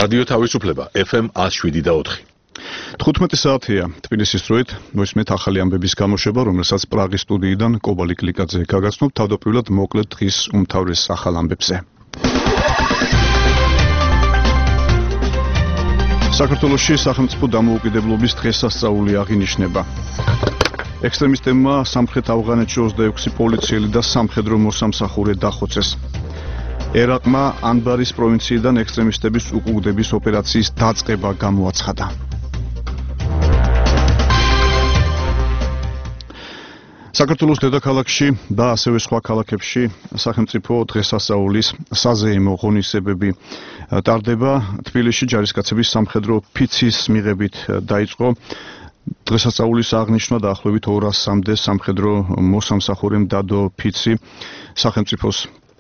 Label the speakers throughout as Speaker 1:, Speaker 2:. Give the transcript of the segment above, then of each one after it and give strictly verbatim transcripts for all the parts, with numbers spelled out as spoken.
Speaker 1: რადიო თავისუფლება ეფ ემ one oh seven და four.
Speaker 2: თხუთმეტი საათია თბილისის დროით მოისმენთ ახალი ამბების გამოშვება, რომელსაც პრაღის სტუდიიდან კობალი კლიკაძე გაგაცნობთ თავდაპირველად მოკლედ დღის უმთავრეს ახალ ამბებზე. საქართველოში სახელმწიფო დამოუკიდებლობის დღესასწაული აღინიშნება. ექსტრემისტებმა სამხრეთ ავღანეთში ოცდაექვსი პოლიციელი და სამხედრო მოსამსახურე დახოცეს. ერაყმა ანბარის პროვინციიდან ექსტრემისტების უკუგდების ოპერაციის დაწყება გამოაცხადა. საქართველოს დედაქალაქში და ასევე სხვა ქალაქებში სახელმწიფო დღესასწაულის საზეიმო ღონისძიებები ტარდება. თბილისში ჯარისკაცების სამხედრო ფიცის მიღებით დაიწყო დღესასწაულის აღნიშვნა დაახლოებით ორასამდე სამხედრო მოსამსახურემ დადო ფიცი სახელმწიფოს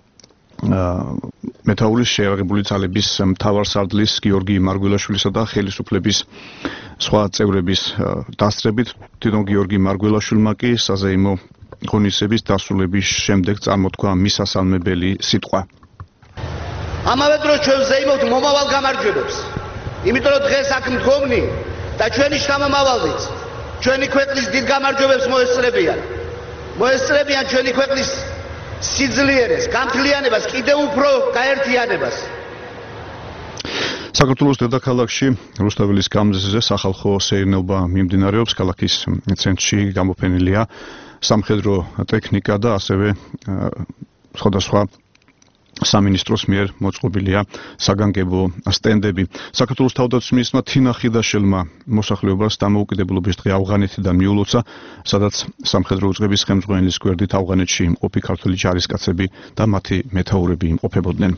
Speaker 2: მეთაურის შეიარაღებული ძალების მთავარსარდლის გიორგი მარგველაშვილისა და ხელისუფლების სხვა წევრების დასწრებით თვითონ გიორგი მარგველაშვილმა კი საზეიმო ღონისძიების დასრულების შემდეგ წარმოთქვა მისასალმებელი სიტყვა.
Speaker 3: ამავე დროს ჩვენ ვზეიმობთ მომავალ გამარჯვებებს. იმიტომ რომ დღეს აქ მდგომნი და ჩვენი შთამომავალიც ჩვენი ქვეყნის დიდ გამარჯვებებს მოესწრებიან. მოესწრებიან ჩვენი ქვეყნის სიძლიერეს, გამთლიანებას, კიდევ უფრო გაერთიანებას.
Speaker 2: საქართველოს დედაქალაქში რუსთაველის გამზზე სახალხო სეირნობა მიმდინარეობს. ქალაქის ცენტრში გამოფენილია სამხედრო ტექნიკა და ასევე სხვადასხვა სამინისტროს მიერ მოწყობილია საგანგებო სტენდები. საქართველოს თავდაცვის მინისტრმა თინა ხიდაშელმა მოსახლეობას დამოუკიდებლობის დღე ავღანეთიდან მიულოცა, სადაც სამხედრო უწყების ხელმძღვანელის გვერდით ავღანეთში იმყოფი ქართული ჯარისკაცები და მათი მეთაურები იმყოფებოდნენ.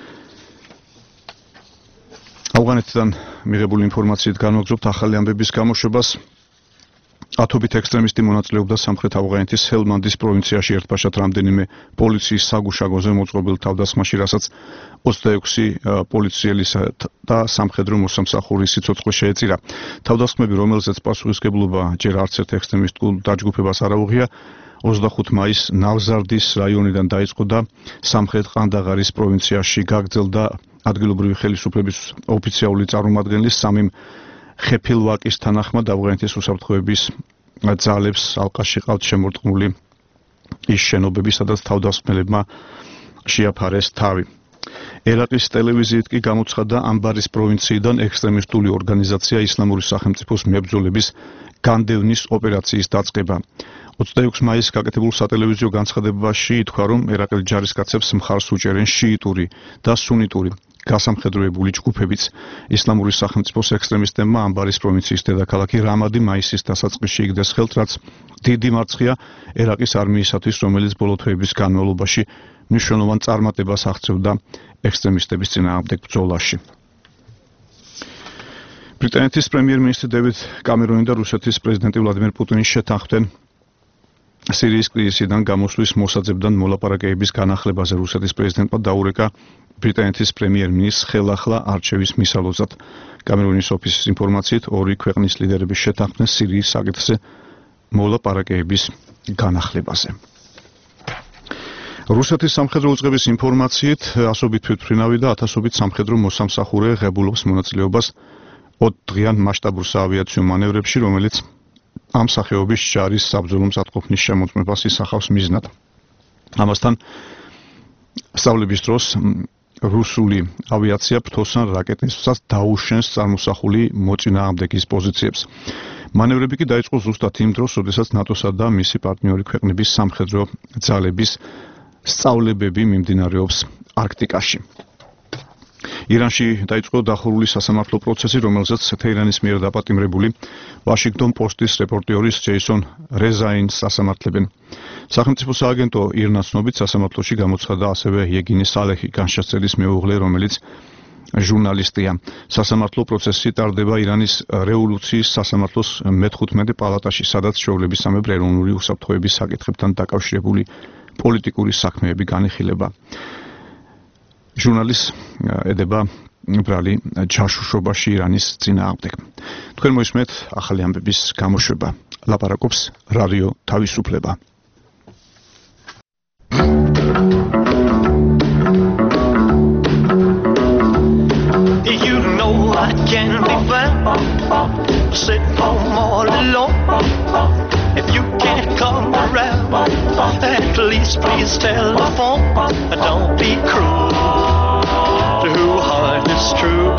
Speaker 2: ავღანეთიდან მიღებული ინფორმაციით განვაგრძობთ ახალი ამბების გამოშვებას. ათობით ექსტრემისტი მონაწილეობდა სამხრეთ ავღანეთის ჰელმანდის პროვინციაში ერთბაშად რამდენიმე პოლიციის საგუშაგოზე მოწყობილ თავდასხმაში, რასაც ოცდაექვსი პოლიციელის და სამხედრო მოსამსახურის სიცოცხლე შეეწირა. თავდასხმები, რომელზეც პასუხისმგებლობა ჯერ არც ერთ ექსტრემისტულ დაჯგუფებას არ აუღია, ოცდახუთი მაისს ნავზარდის რაიონიდან დაიწყო და სამხრეთ ყანდაღარის პროვინციაში გაგრძელდა. ადგილობრივი ხელისუფლების ოფიციალური წარმომადგენლის სამიმ ხეფილვაკის თანახმად ავღანეთის უსაფრთხოების ძალებს ალყაში ყავთ შემორტყმული ის შენობები, სადაც თავდასხმელებმა შეაფარეს თავი. ერაყის ტელევიზიით კი გამოცხადდა ანბარის პროვინციიდან ექსტრემისტული ორგანიზაცია ისლამური სახელმწიფოს მებრძოლების განდევნის ოპერაციის დაწყება. ოცდაექვსი მაისს გაკეთებულ სატელევიზიო განცხადებაში ითქვა, რომ ერაყელი ჯარისკაცებს მხარს უჭერენ შიიტური და სუნიტური გასამხედროებული ჯგუფებიც. ისლამური სახელმწიფოს ექსტრემისტებმა ანბარის პროვინციის დედაქალაქი რამადი მაისის დასაწყისში იგდეს ხელთ, რაც დიდი მარცხია ერაყის არმიისათვის, რომელიც ბოლო თვეების განმავლობაში მნიშვნელოვან წარმატებას აღწევდა ექსტრემისტების წინააღმდეგ ბრძოლაში. ბრიტანეთის პრემიერ-მინისტრი დევიდ კამერონი და რუსეთის პრეზიდენტი ვლადიმერ პუტინი შეთანხმდნენ სირიის კრიზისიდან გამოსვლის მოსაძებნად მოლაპარაკებების განახლებაზე. რუსეთის პრეზიდენტმა დაურეკა ბრიტანეთის პრემიერ-მინისტრს ხელახლა არჩევის მისალოზად. კამერონის ოფისის ინფორმაციით ორი ქვეყნის ლიდერები შეთანხმდნენ სირიის საკითხზე მოლაპარაკებების განახლებაზე. რუსეთის სამხედრო უწყების ინფორმაციით ასობით თვითმფრინავი და ათასობით სამხედრო მოსამსახურე ღებულობს მონაწილეობას ოდღიან მასშტაბურ საავიაციო მანევრებში, რომელიც ამ სახეობის ჯარის საბრძოლო მზადყოფნის შემოწმებას ისახავს მიზნად. ამასთან სწავლების დროს რუსული ავიაცია ფრთოსან რაკეტებსაც დაუშენს წარმოსახული მოწინააღმდეგის პოზიციებს. მანევრები კი დაიწყო ზუსტად იმ დროს, როდესაც ნატოსა და მისი პარტნიორი ქვეყნების სამხედრო ძალების სწავლებები მიმდინარეობს არქტიკაში. ირანში დაიწყო დახურული სასამართლო პროცესი, რომელზეც თეირანის მიერ დაპატიმრებული ვაშინგტონ პოსტის რეპორტიორის ჯეისონ რეზაინს სასამართლებენ. სახელმწიფო სააგენტო ირნას ცნობით სასამართლოში გამოცხადა ასევე იეგინი სალეჰი, განშაცელის მეუღლე, რომელიც ჟურნალისტია. სასამართლო პროცესი ტარდება ირანის რევოლუციის სასამართლოს მეთხუთმეტე პალატაში, სადაც ჩვეულებისამებრ ეროვნული უსაფრთხოების საკითხებთან დაკავშირებული პოლიტიკური საქმეები განიხილება. ჟურნალის ედება ბრალი ჯაშუშობაში ირანის წინააღმდეგ. თქვენ მოისმენთ ახალი ამბების გამოშვება. ლაპარაკობს რადიო თავისუფლება.
Speaker 4: You Please, please telephone, don't be cruel to who heart is true.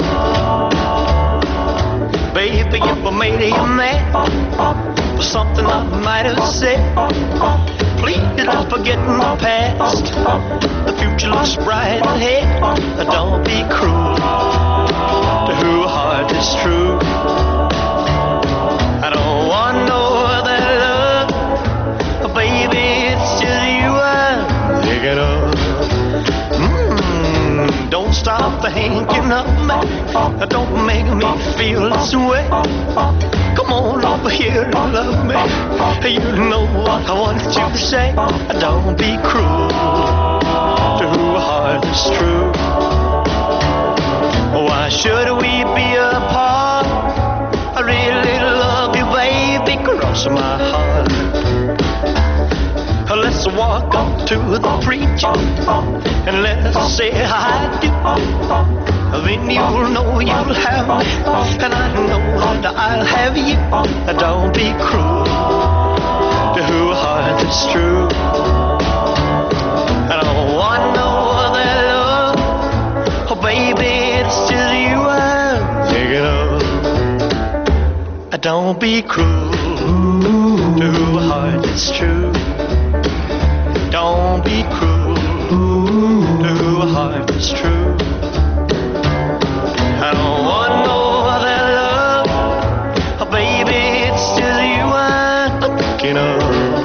Speaker 4: Baby, if I made you mad for something I might have said, please don't forget my past. The future looks bright ahead. Don't be cruel to who heart is true. I don't want no other love, baby, it's just you I'm thinking of. Mm, don't stop thinking of me. Don't make me feel this way. Come on over here and love me. You know what I want you to say. Don't be cruel to who heart is true. Why should we be apart? I really love you, baby, cross my heart. Let's walk up to the preacher and let's say I do. Then you'll know you'll have me, and I know that I'll have you. Don't be cruel to who heart is true. I don't want no other love, oh baby, it's just you I'm thinking of. Don't be cruel to who heart is true. Don't be cruel to who heart is true. I don't want no other love, oh baby, it's just you I'm thinking of.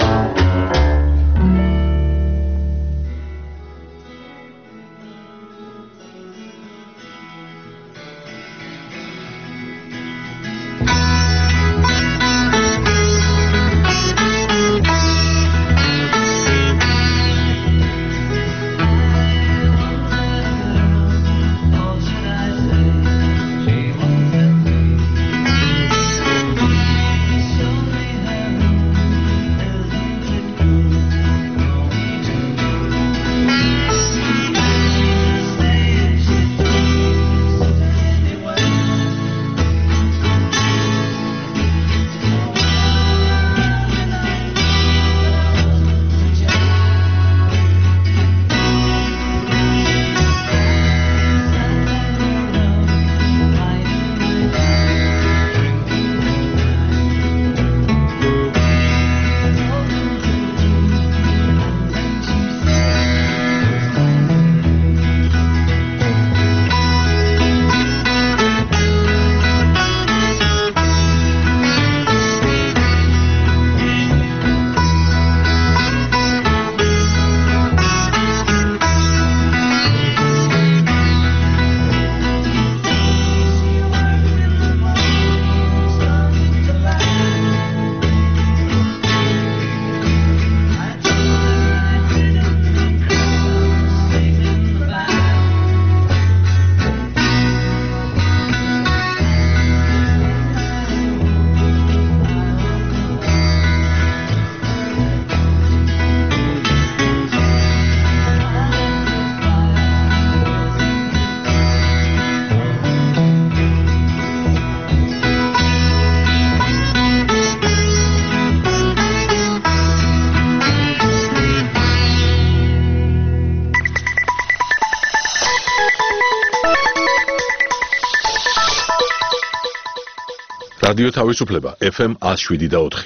Speaker 1: რადიო თავისუფლება F M one oh seven და four.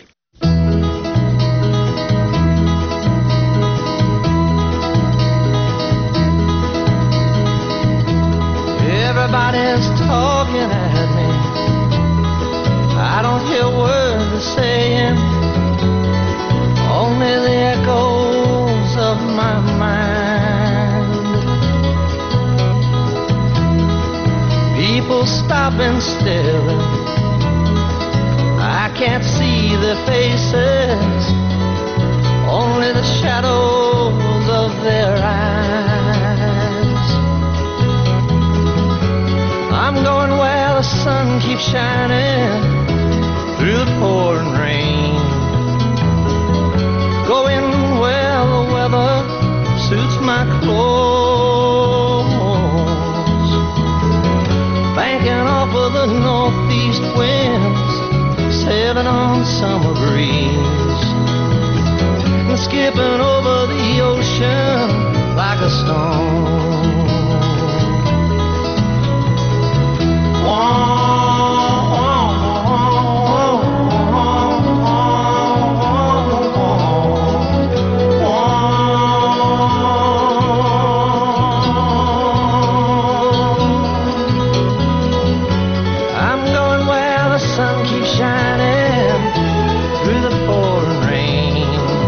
Speaker 4: Everybody's talking at me. I don't hear words they're saying, only the echoes of my mind. People stopping still, I can't see their faces, only the shadows of their eyes. I'm going where the sun keeps shining through the pouring rain, going where the weather suits my clothes, banking off of the northeast winds, sailing on summer breeze, and skipping over the ocean a stone. I'm going where the sun keeps shining through the pouring rain.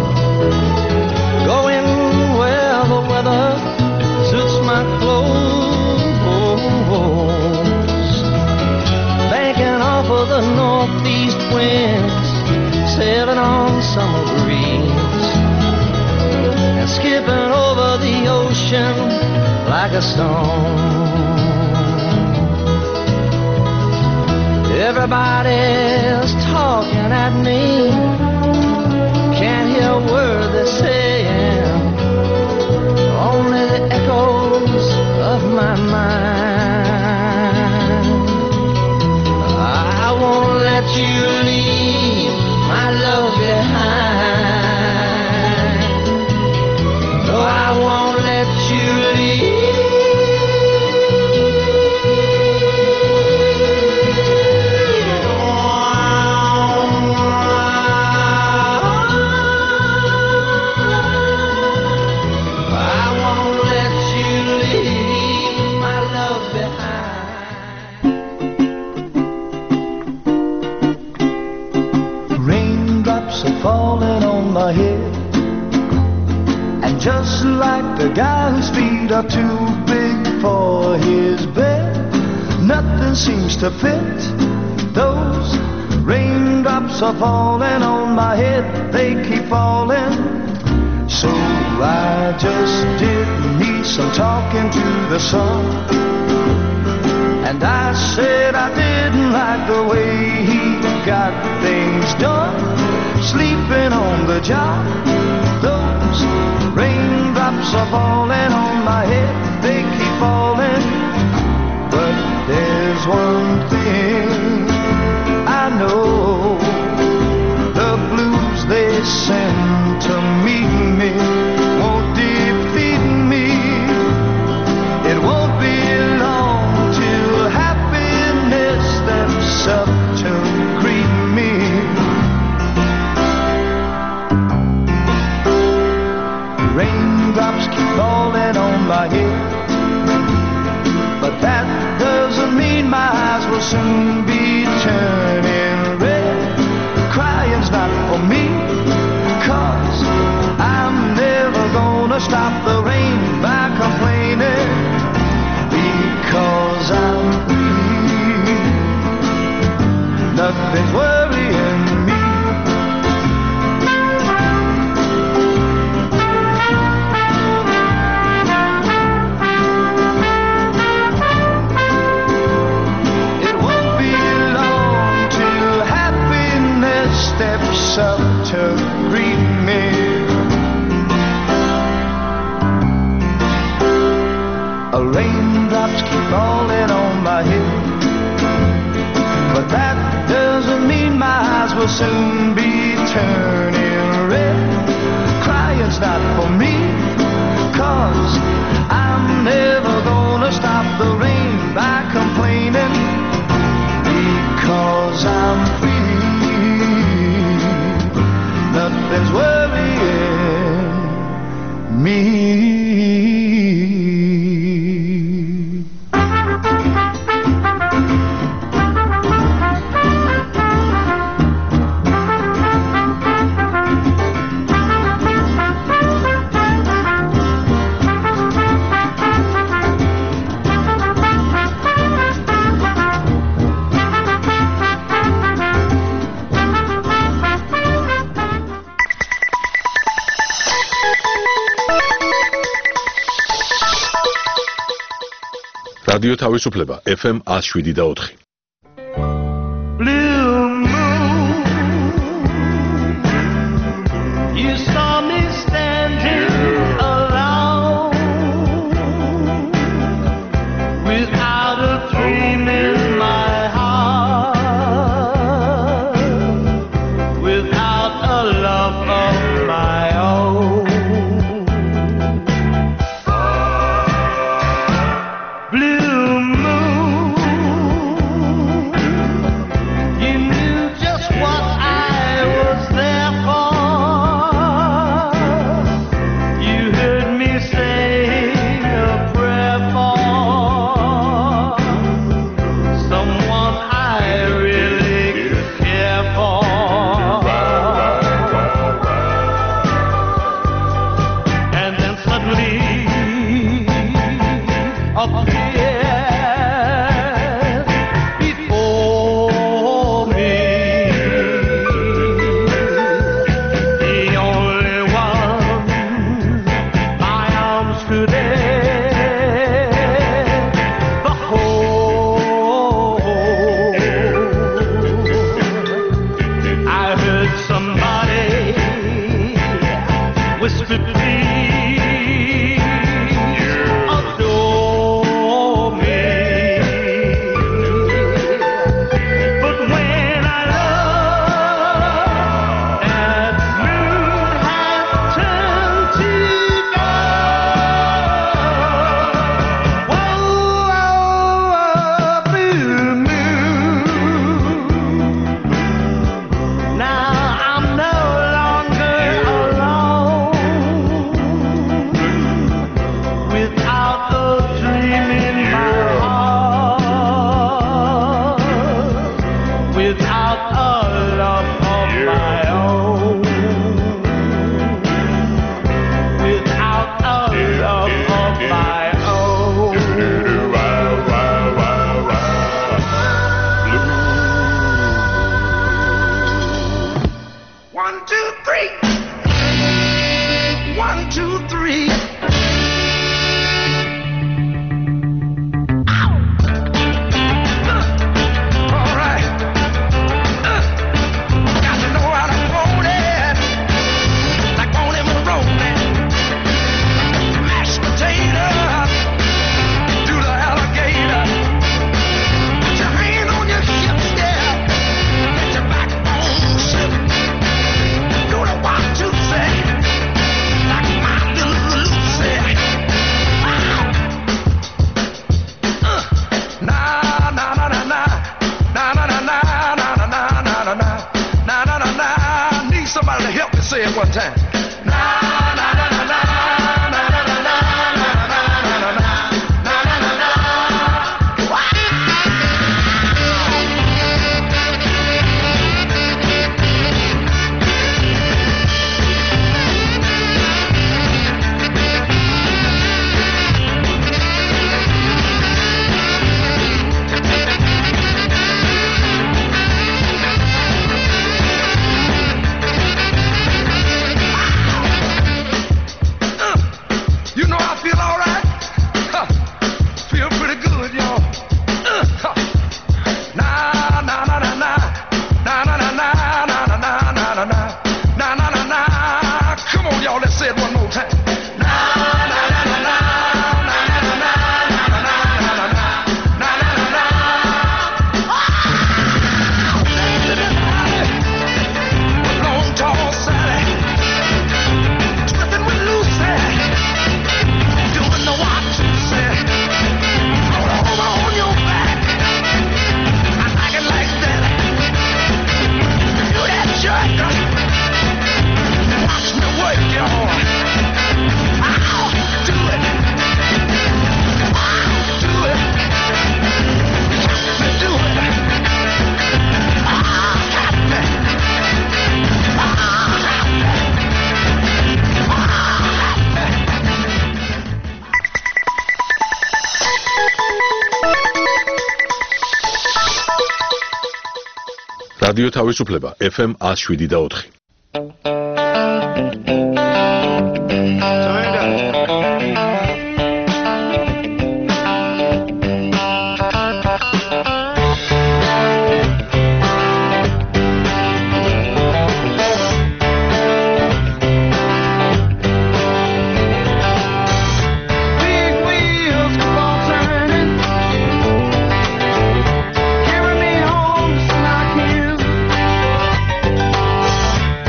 Speaker 4: Going where the weather suits my clothes. Banking off of the northeast winds, sailing on summer breeze, and skipping over the ocean like a stone. Everybody's talking at me, can't hear a word they're saying, only the echoes of my mind. I won't let you leave my love behind. No, I won't let you leave. Falling on my head, and just like the guy whose feet are too big for his bed, nothing seems to fit. Those raindrops are falling on my head, they keep falling. So I just did me some talking to the sun, and I said I didn't like the way he got things done. Sleeping on the job, those raindrops are falling on my head, they keep falling. But there's one thing I know, the blues they send to meet me won't defeat me. It won't be long till happiness steps up to greet me. Raindrops keep falling on my head, but that doesn't mean my eyes will soon be turning red. Crying's not for me, 'cause I'm never gonna stop the rain by complaining, because I'm free. Nothing's worrying me. Steps up to greet me. Raindrops keep falling on my head, but that doesn't mean my eyes will soon be turning red. Crying's not for me, 'cause I'm never gonna stop the rain by complaining, because I'm free. Nothing's worrying me.
Speaker 1: რადიო თავისუფლება F M one oh seven და four.
Speaker 4: Blue moon, you saw me standing alone, without a dream in my heart, without a love of my own.
Speaker 5: time. Na na na na na na na na na na na na na na. You know I feel all right. Huh. Feel pretty good, y'all. Uh, huh. Na na na na na na na na na na na na na na na na na na. Come on, y'all. Let's say it one more time. Na na na na na na na na na na na na na na na. Long tall Sally, twisting with Lucy. Doing the what you said. Roll over on your back. I like it like that. Do that jerk. Watch me work, y'all. I'll do it. I'll do it. Got to do it. I'll have to. I'll have to. I'll have to.
Speaker 1: რადიო თავისუფლება ეფ ემ one oh seven და four.
Speaker 5: Big wheels keep on turning, carry me home just like you.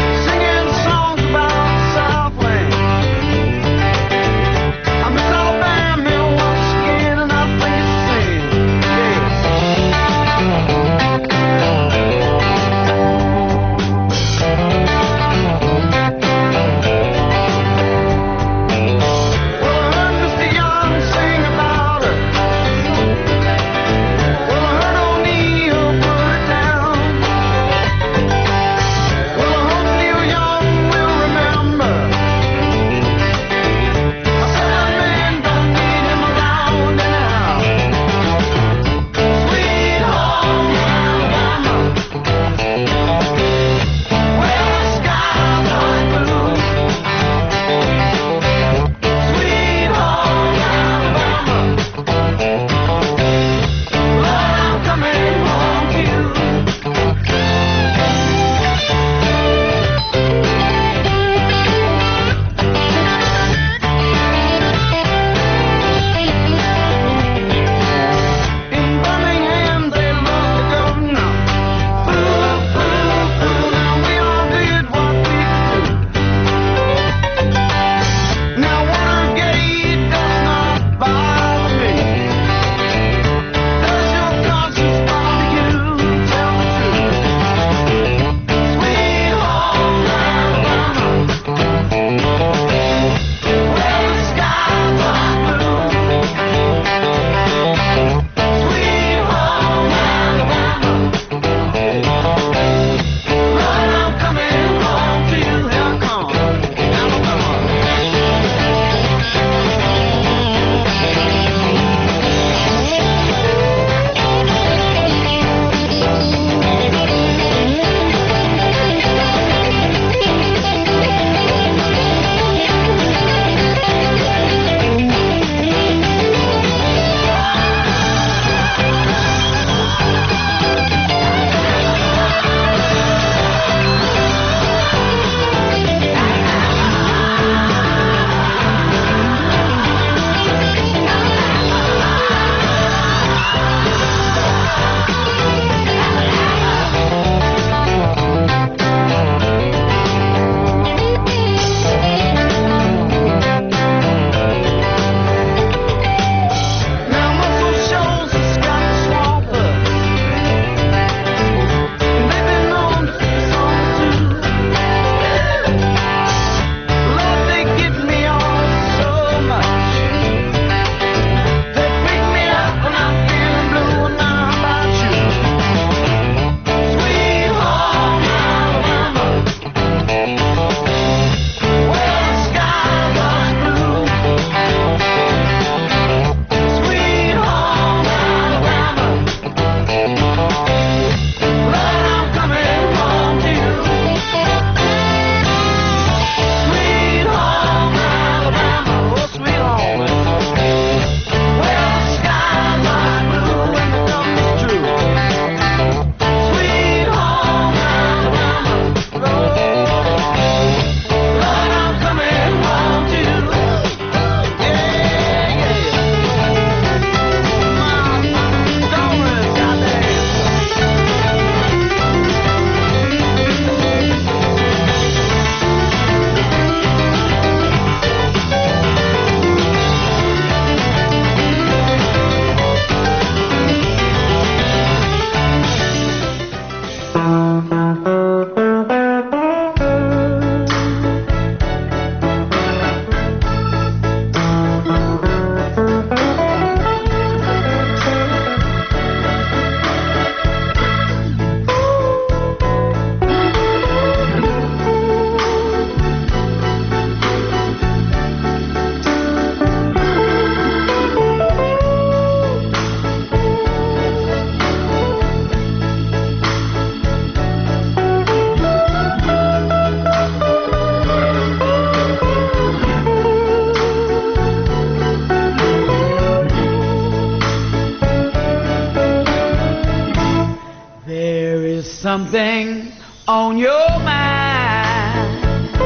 Speaker 6: something on your mind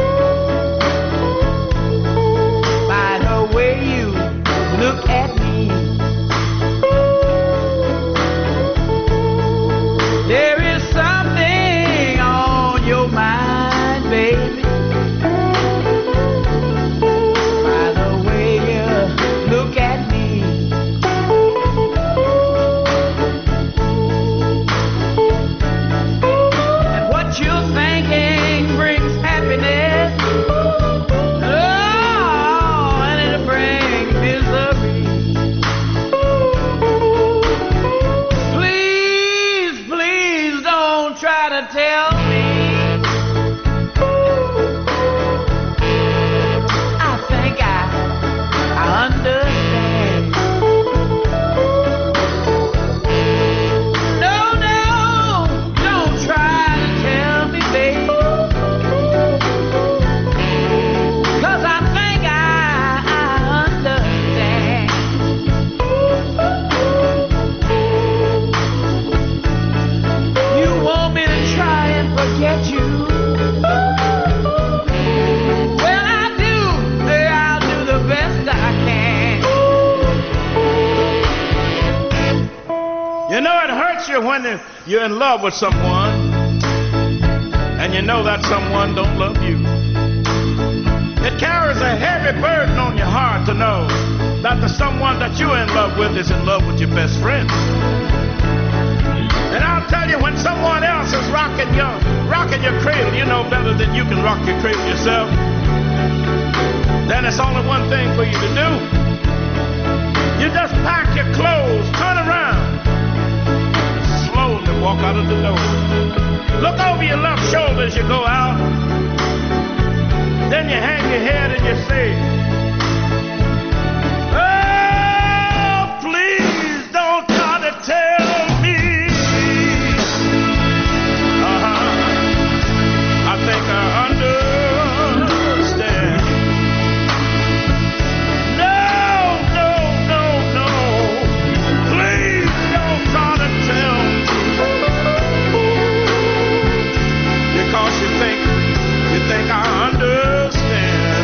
Speaker 6: by the way you look at me. There is something on your mind, baby, by the way you look at me. And what you're thinking brings happiness. Oh, and it'll bring misery. Please, please don't try to tell me I think I, I understand. No, no, don't try to tell me, babe, 'cause I think I, I understand. You want me to try and forget you? Well, I do. I'll do the best I can.
Speaker 7: You know, it hurts you when you're in love with someone and you know that someone don't love you. It carries a heavy burden on your heart to know that the someone that you're in love with is in love with your best friend. And I'll tell you, when someone else is rocking your, rocking your cradle, you know better than you can rock your cradle yourself, then it's only one thing for you to do. You just pack your clothes, turn around, slowly walk out of the door. Look over your left shoulder as you go out. Then you hang your head and you say, oh, please don't try to tell me. Uh-huh. I think I understand. No, no, no, no. Please don't try to tell me. Because you think, you think I understand.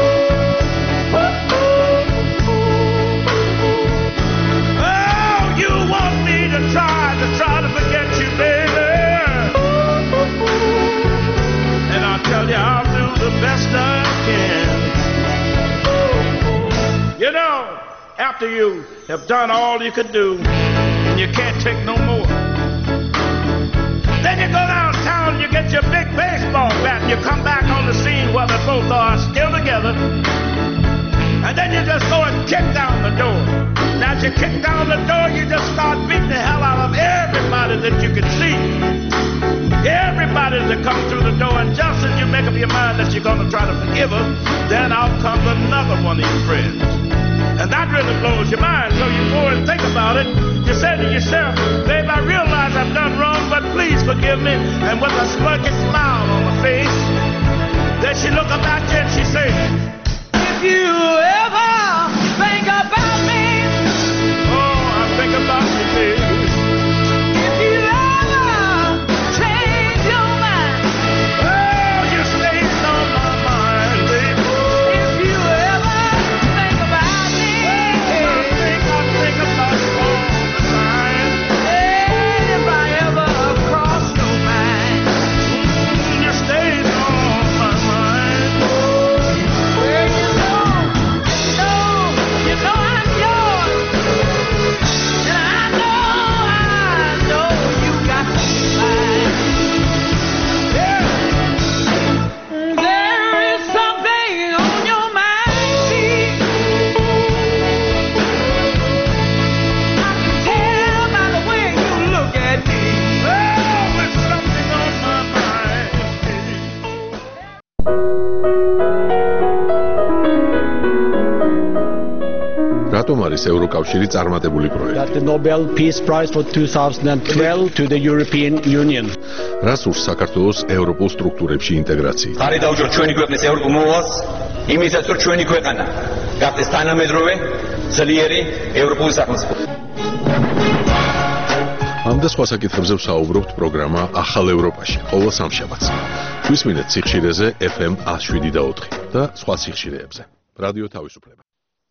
Speaker 7: Oh, you want me to try, to try to forget you, baby. And I'll tell you, I'll do the best I can. You know, after you have done all you could do, and you can't take no more, then you go downtown and you get your big baseball bat and you come back on the scene where they both are still together. And then you just go and kick down the door. Now as you kick down the door, you just start beating the hell out of everybody that you can see. Everybody that comes through the door, and just as you make up your mind that you're going to try to forgive her, then out comes another one of your friends. And that really blows your mind, so you go and think about it. You say to yourself, babe, I realize I've done wrong, but please forgive me. And with a smirky smile on her face, then she look up at you and she says, if you ever think about me, oh, I think about you, baby. If you ever change your mind, oh, you stay on my mind, baby. If you ever think about me, oh, I think, I think about you all the time. Hey, if I ever cross your mind, you stay on my mind. Well, you know, you know, you know I'm yours. And I know, I know you got to be mine. Yeah. There is something on your mind, see. I can tell by the way you look at me. Oh, there's something on my mind,
Speaker 1: რატომ არის ევროკავშირი წარმატებული პროექტი?
Speaker 8: Got the Nobel Peace Prize for two thousand twelve to the European Union.
Speaker 1: რას ურს საქართველოს ევროპულ სტრუქტურებში ინტეგრაცია?
Speaker 9: ხარი დაუჭიროთ ჩვენი ქვეყნის ევროპულ მოვალს, იმისაც რომ ჩვენი ქვეყანა გახდეს თანამედროვე, ძლიერი ევროპული სახელმწიფო.
Speaker 2: ამ
Speaker 1: ამ და სხვა საკითხებზე ვსაუბრობთ პროგრამა ახალ ევროპაში, ყოველ სამშაბათს. გვისმინეთ სიხშირეზე ეფ ემ one oh seven და ოთხი და სხვა სიხშირეებზე. რადიო თავისუფლება.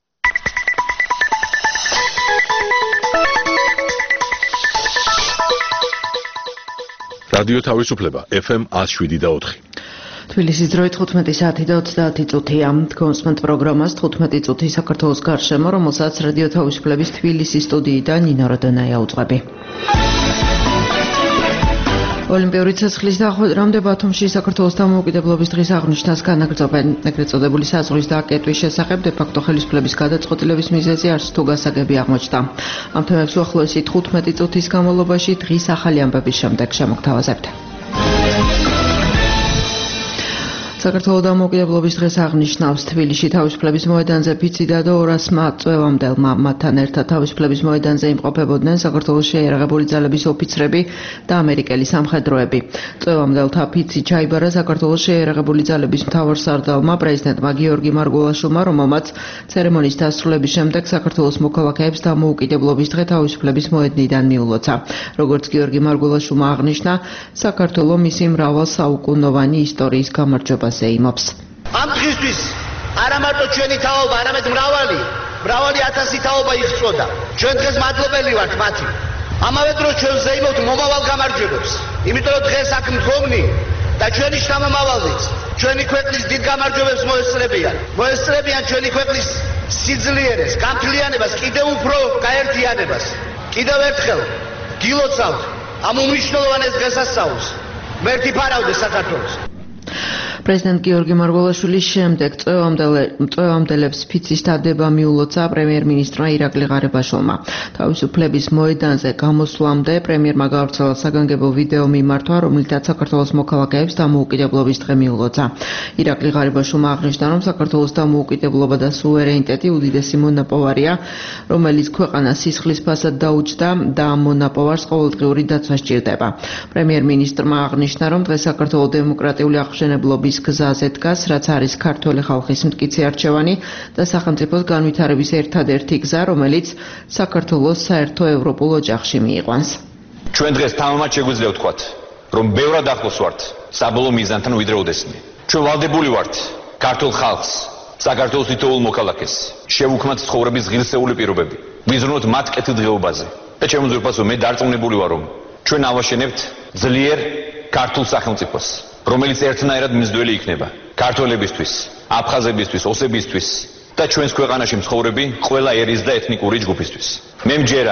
Speaker 1: რადიო თავისუფლება ეფ ემ one oh seven და ოთხი.
Speaker 10: თბილისის დროით თხუთმეტი საათი და ოცდაათი წუთია. გონსმენთ პროგრამას თხუთმეტი წუთი საქართველოს გარშემო, რომელსაც რადიო თავისუფლების თბილისის სტუდიიდან ნინო როდონაია უძღვები. ოლიმპიური ცეცხლის დახვედრამდე ბათუმში საქართველოს დამოუკიდებლობის დღის აღნიშვნას განაგრძობენ. ეგრეთ წოდებული საზღვრის დაკეტვის შესახებ დე-ფაქტო ხელისუფლების გადაწყვეტილების მიზეზი არც თუ გასაგები აღმოჩნდა. ამ თემებს უახლოესი თხუთმეტი წუთის განმავლობაში დღის ახალი ამბების შემდეგ შემოგთავაზებთ. საქართველოს დამოუკიდებლობის დღეს აღნიშნავს თბილისში თავისუფლების მოედანზე ფიციდა და ორასმა წვევამდელმა. მათთან ერთად თავისუფლების მოედანზე იმყოფებოდნენ საქართველოს შეიარაღებული ძალების ოფიცრები და ამერიკელი სამხედროები. წვევამდელთა ფიცი ჩაიბარა საქართველოს შეიარაღებული ძალების მთავარსარდალმა პრეზიდენტმა გიორგი მარგველაშვილმა, რომელმაც ცერემონიის დასრულების შემდეგ საქართველოს მოქალაქეებს დამოუკიდებლობის დღე თავისუფლების მოედნიდან მიულოცა. როგორც გიორგი მარგველაშვილმა აღნიშნა, საქართველოს მისი მრავალსაუკუნოვანი ისტორიის გამარჯვება ეიმობს.
Speaker 3: ამ დღისთვის არა მარტო ჩვენი თაობა, არამედ მრავალი, მრავალი ათასი თაობა იღწვოდა. ჩვენ დღეს მადლობელი ვართ მათი. ამავე დროს ჩვენ ზეიმობთ მომავალ გამარჯვებებს. იმიტომ რომ დღეს აქ მდგომნი და ჩვენი შთამომავალიც ჩვენი ქვეყნის დიდ გამარჯვებებს მოესწრებიან. მოესწრებიან ჩვენი ქვეყნის სიძლიერეს, გამთლიანებას, კიდევ უფრო გაერთიანებას. კიდევ ერთხელ გილოცავთ ამ უმნიშვნელოვანეს დღესასწაულს. მერტი ფარავდე საქართველოს.
Speaker 10: პრეზიდენტ გიორგი მარგველაშვილის შემდეგ წვევამდელებს ფიცის დადება მიულოცა პრემიერ-მინისტრმა ირაკლი ღარიბაშვილმა. თავისუფლების მოედანზე გამოსვლამდე პრემიერმა გავრცელა საგანგებო ვიდეო მიმართვა, რომლითაც საქართველოს მოქალაქეებს დამოუკიდებლობის დღე მიულოცა. ირაკლი ღარიბაშვილმა აღნიშნა, რომ საქართველოს დამოუკიდებლობა და სუვერენიტეტი უდიდესი მონაპოვარია, რომელიც ქვეყანას სისხლის ფასად დაუჯდა და ამ მონაპოვარს ყოველდღიური დაცვა სჭირდება. პრემიერ-მინისტრმა აღნიშნა, რომ დღეს საქართველოს დემოკრატიული აღმშენებლობის გზაზე დგას, რაც არის ქართველი ხალხის მტკიცე არჩევანი და სახელმწიფოს განვითარების ერთადერთი გზა, რომელიც საქართველოს საერთო ევროპულ ოჯახში მიიყვანს.
Speaker 9: ჩვენ დღეს თამამად შეგვიძლია ვთქვათ, რომ ბევრად ახლოს ვართ საბოლოო მიზანთან ვიდრე ოდესმე. ჩვენ ვალდებული ვართ ქართულ ხალხს, საქართველოს თითოეულ მოქალაქეს, შევუქმნათ ცხოვრების ღირსეული პირობები, ვიზრუნოთ მათ კეთილდღეობაზე. და ჩემ უძრფასო მე დარწმუნებული ვარ, რომ ჩვენ ავაშენებთ ძლიერ ქართულ სახელმწიფოს, რომელიც ერთნაირად მისდველი იქნება ქართველებისთვის, აფხაზებისთვის, ოსებისთვის და ჩვენს ქვეყანაში მცხოვრები ყველა ერის და ეთნიკური ჯგუფისთვის. მე მჯერა,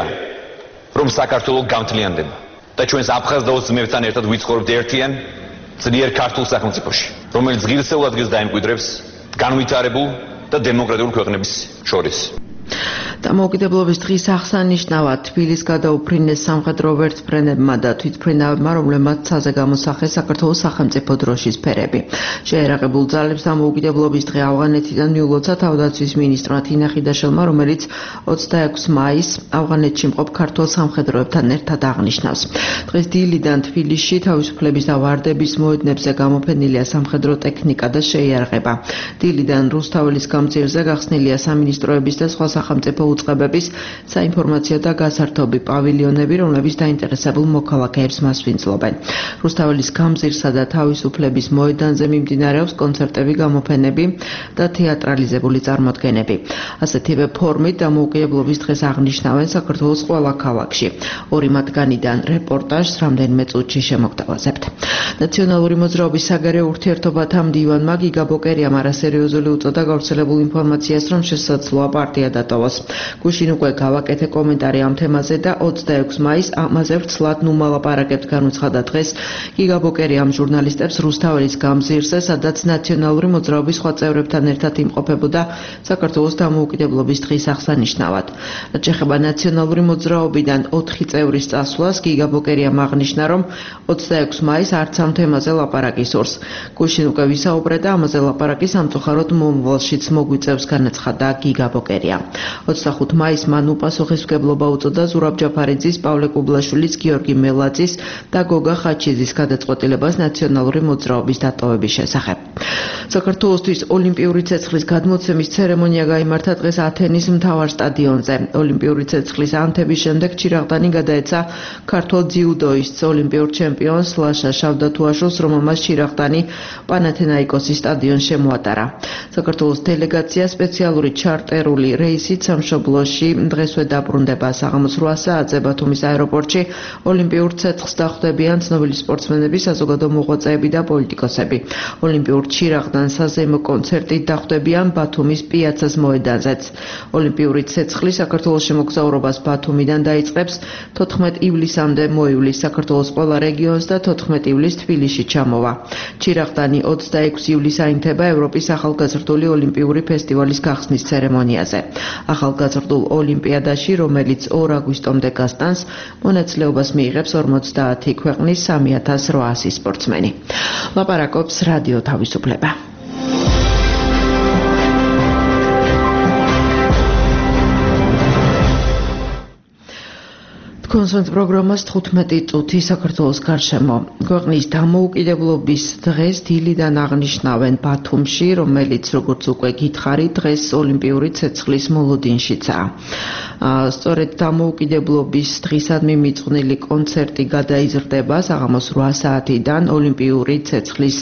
Speaker 9: რომ საქართველო გამთლიანდება და ჩვენს აფხაზ და ოს ძმებთან ერთად ვიცხოვრობთ ერთიან ძლიერ ქართულ სახელმწიფოში, რომელიც ღირსეულად დღეს დაემკვიდრებს განვითარებულ და დემოკრატიულ ქვეყნების შორის.
Speaker 10: დამოუკიდებლობის დღის აღსანიშნავად თბილისს გადაუფრინეს სამხედრო ვერტმფრენებმა და თვითმფრინავებმა, რომლებმაც ცაზე გამოსახეს საქართველოს სახელმწიფო დროშის ფერები. შეიარაღებულ ძალებს დამოუკიდებლობის დღე ავღანეთიდან მიულოცა თავდაცვის მინისტრმა თინა ხიდაშელმა, რომელიც ოცდაექვსი მაისს ავღანეთში მყოფ ქართულ სამხედროებთან ერთად აღნიშნავს. დღეს დილიდან თბილისში თავისუფლების და ვარდების მოედნებზე გამოფენილია სამხედრო ტექნიკა და შეიარაღება. დილიდან რუსთაველის გამზირზე გახსნილია სამინისტროების და სხვა სახელმწიფო უწყებების საინფორმაციო და გასართობი პავილიონები, რომლებიც დაინტერესებულ მოქალაქეებს მასვინძლობენ. რუსთაველის გამზირსა და თავისუფლების მოედანზე მიმდინარეობს კონცერტები, გამოფენები და თეატრალიზებული წარმოდგენები. ასეთივე ფორმით დამოუკიდებლობის დღეს აღნიშნავენ საქართველოს ყველა ქალაქში. ორი მათგანიდან რეპორტაჟს რამდენიმე წუთში შემოგთავაზებთ. ნაციონალური მოძრაობის საგარეო ურთიერთობათა მდივანმა გიგა ბოკერიამ არასერიოზული უწოდა გავრცელებულ ინფორმაციას, რომ შესაძლოა პარტია დატოვოს. გუშინ უკვე გავაკეთე კომენტარი ამ თემაზე და ოცდაექვსი მაისს ამაზე ვრცლად ნუ მალაპარაკებთ განუცხადა დღეს გიგა ბოკერიამ ჟურნალისტებს რუსთაველის გამზირზე, სადაც ნაციონალური მოძრაობის სხვა წევრებთან ერთად იმყოფებოდა საქართველოს დამოუკიდებლობის დღის აღსანიშნავად. რაც შეეხება ნაციონალური მოძრაობიდან ოთხი წევრის წასვლას, გიგა ბოკერიამ აღნიშნა, რომ ოცდაექვსი მაისს არც ამ თემაზე ლაპარაკი სურს. გუშინ უკვე ვისაუბრე და ამაზე ლაპარაკი სამწუხაროდ მომავალშიც მოგვიწევს, განაცხადა გიგა ბოკერია. ოცდახუთ მაისს მან უპასუხისმგებლობა უწოდა ზურაბ ჯაფარიძის, პავლე კუბლაშვილის, გიორგი მელაძის და გოგა ხაჩიძის გადაწყვეტილებას ნაციონალური მოძრაობის დატოვების შესახებ. საქართველოსთვის ოლიმპიური ცეცხლის გადმოცემის ცერემონია გაიმართა დღეს ათენის მთავარ სტადიონზე. ოლიმპიური ცეცხლის ანთების შემდეგ ჩირაღდანი გადაეცა ქართულ ძიუდოის ოლიმპიურ ჩემპიონს ლაშა შავდათუაშოს, რომელმაც ჩირაღდანი პანათენაიკოსის სტადიონში შემოატარა. საქართველოს დელეგაცია სპეციალური ჩარტერული რეისით სამშობლოში დღესვე დაბრუნდება. საღამოს რვა საათზე ბათუმის აეროპორტში ოლიმპიურ ცეცხლს დახვდებიან ცნობილი სპორტსმენები, საზოგადო მოღვაწეები და პოლიტიკოსები. ოლიმპიურ ჩირაღდან საზეიმო კონცერტით დახვდებიან ბათუმის პიაცას მოედანზეც. ოლიმპიური ცეცხლი საქართველოს მოგზაურობას ბათუმიდან დაიწყებს, თოთხმეტ ივლისამდე მოივლის საქართველოს ყველა რეგიონს და თოთხმეტ ივლისს თბილისში ჩამოვა. ჩირაღდანი ოცდაექვსი ივლისს აინთება ევროპის ახალგაზრდული ოლიმპიური ფესტივალის გახსნის ცერემონიაზე. ახალგაზრდულ ოლიმპიადაში, რომელიც ორ აგვისტომდე გასტანს, მონაწილეობას მიიღებს ორმოცდაათი ქვეყნის სამი ათას რვაასი სპორტსმენი. ლაპარაკობს რადიო თავისუფლება. კონსერტ პროგრამას თხუთმეტი წუთი საქართველოს გარშემო. ქვეყნის დამოუკიდებლობის დღეს დილიდან აღნიშნავენ ბათუმში, რომელიც როგორც უკვე გითხარით, დღეს ოლიმპიური ცეცხლის მოლოდინშიცაა. სწორედ დამოუკიდებლობის დღისადმი მიძღვნილი კონცერტი გადაიზრდება საღამოს რვა საათიდან ოლიმპიური ცეცხლის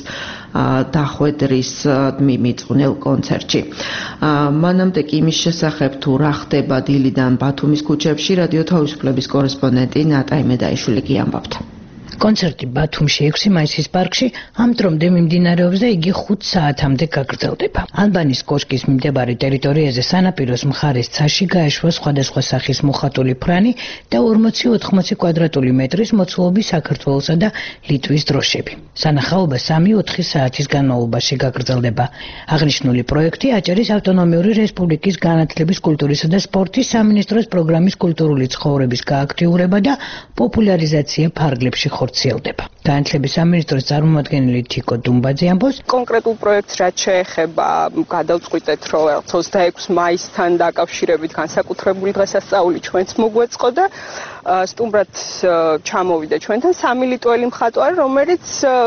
Speaker 10: დახვედრისადმი მიძღვნილ კონცერტში. მანამდე კი იმის შესახებ თუ რა ხდება დილიდან ბათუმის ქუჩებში, რადიო თავისუფლების კორესპონდენტი ნატა იმედაიშვილი გიამბობთ.
Speaker 11: კონცერტი ბათუმში ექვსი მაისის პარკში ამ დრომდე მიმდინარეობს და იგი ხუთ საათამდე გაგრძელდება. ალბანის კოშკის მიმდებარე ტერიტორიაზე სანაპიროს მხარეს ცაში გაეშვა სხვადასხვა სახის მოხატული ფრანი და ორმოცი ოთხმოცი კვადრატული მეტრის მოცულობის საქართველოსა და ლიტვის დროშები. სანახაობა სამი ოთხი საათის განმავლობაში გაგრძელდება. აღნიშნული პროექტი აჭარის ავტონომიური რესპუბლიკის განათლების, კულტურისა და სპორტის სამინისტროს პროგრამის კულტურული ცხოვრების გააქტიურება და პოპულარიზაცია ფარგლებში ხორციელდება. განათლების სამინისტროს წარმომადგენელი თიკო დუმბაძე ამბობს,
Speaker 12: კონკრეტულ პროექტს რაც შეეხება, გადავწყვიტეთ, რომ ოცდაექვსი მაისთან დაკავშირებით განსაკუთრებული დღესასწაული ჩვენც მოგვეწყოდა. სტუმრად ჩამოვიდა ჩვენთან სამი ლიტველი მხატვარი, რომელიც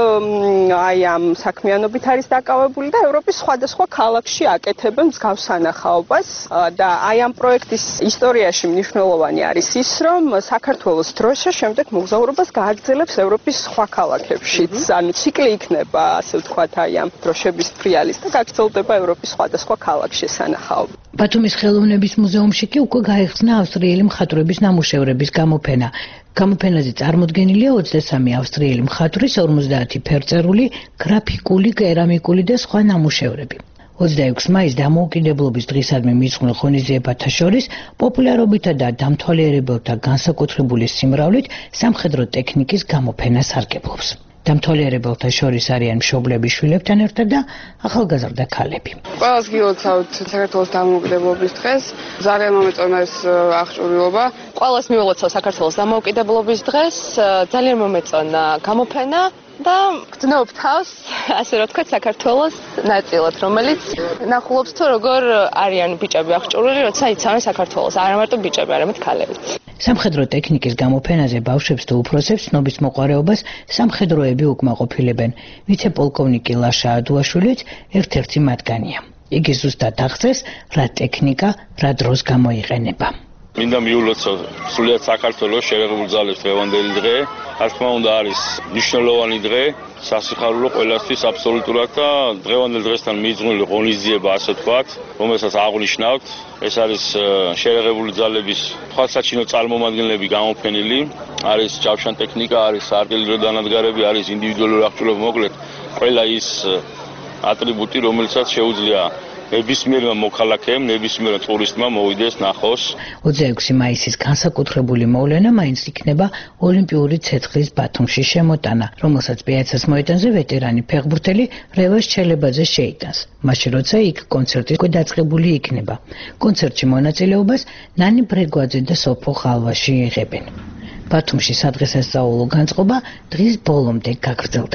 Speaker 12: აი ამ საქმიანობით არის დაკავებული და ევროპის სხვადასხვა ქალაქში აკეთებენ მსგავს სანახაობას და აი ამ პროექტის ისტორიაში მნიშვნელოვანი არის ის, რომ საქართველოს დროშა შემდეგ მოგზაურობას გააგრძელებს ევროპის სხვა ქალაქებშიც. ანუ ციკლი იქნება, ასე ვთქვათ, აი ამ დროშების ფრიალის და გაგრძელდება ევროპის სხვადასხვა ქალაქში სანახაობა.
Speaker 11: ბათუმის ხელოვნების მუზეუმში კი უკვე გაიხსნა ავსტრიელი მხატვრების ნამუშევრების გამოფენა. გამოფენაზე წარმოდგენილია ოცდასამი ავსტრიელი მხატვრის ორმოცდაათი ფერწერული, გრაფიკული, კერამიკული და სხვა ნამუშევრები. ოცდაექვსი მაისს დამოუკიდებლობის დღისადმი მიძღვნილ ღონისძიებათა შორის პოპულარობითა და დამთვალიერებელთა განსაკუთრებული სიმრავლით სამხედრო ტექნიკის გამოფენა სარგებლობს. დამთვალიერებელთა შორის არიან მშობლები შვილებთან ერთად და ახალგაზრდა ქალები.
Speaker 13: ყველას გილოცავთ საქართველოს დამოუკიდებლობის დღეს. ძალიან მომეწონა ეს აღჭურვილობა.
Speaker 14: ყველას მიულოცავ საქართველოს დამოუკიდებლობის დღეს. ძალიან მომეწონა გამოფენა და გძნობ თავს, ასე რომ ვთქვათ, საქართველოს ნაწილად, რომელიც ნახულობს თუ როგორ არიან ბიჭები აღჭურვილი, როცა იცავენ საქართველოს, არა მარტო ბიჭები, არამედ ქალებიც.
Speaker 11: სამხედრო ტექნიკის გამოფენაზე ბავშვებს თუ უფროსებს ცნობის მოყვარეობას სამხედროები უკმაყოფილებენ. ვიცე-პოლკოვნიკი ლაშა ადუაშვილიც ერთ-ერთი მათგანია. იგი ზუსტად აღწევს, რა ტექნიკა რა დროს გამოიყენება.
Speaker 15: მინდა მიულოცოთ სრულიად საქართველოს შერეღებულ ძალებს დღევანდელი დღე. რა თქმა უნდა არის მნიშვნელოვანი დღე, სასიხარულო ყველასთვის აბსოლუტურად და დღევანდელ დღესთან მიძღვნილი ღონისძიება, ასე ვთქვათ, რომელსაც აღნიშნავთ, ეს არის შერეღებული ძალების თვალსაჩინო წარმომადგენლები გამოფენილი, არის ჯავშან ტექნიკა, არის საარტილერიო დანადგარები, არის ინდივიდუალური აღჭურვილობა, მოკლედ ყველა ის ატრიბუტი, რომელსაც შეუძლია ნებისმიერმა მოქალაქემ, ნებისმიერ ტურისტმა მოვიდეს ნახოს.
Speaker 11: ოცდაექვსი მაისის განსაკუთრებული მოვლენა მაინც იქნება ოლიმპიური ცეცხლის ბათუმში შემოტანა, რომელსაც პიაცას მოედანზე ვეტერანი ფეხბურთელი რევაზ ჩელებაძე შეიტანს. მაშინ როცა იქ კონცერტი დაწყებული იქნება. კონცერტში მონაწილეობას ნანი ბრეგვაძე და სოფო ხალვაში იღებენ. ბათუმში სადღესასწაულო განწყობა დღის ბოლომდე გაგრძელდება.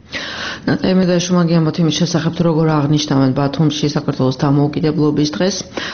Speaker 10: ნატაიმედა შუმაგიანბოთ იმის შესახებ, როგორ აღნიშნავენ ბათუმში საქართველოს დამოუკიდებლობის დღეს.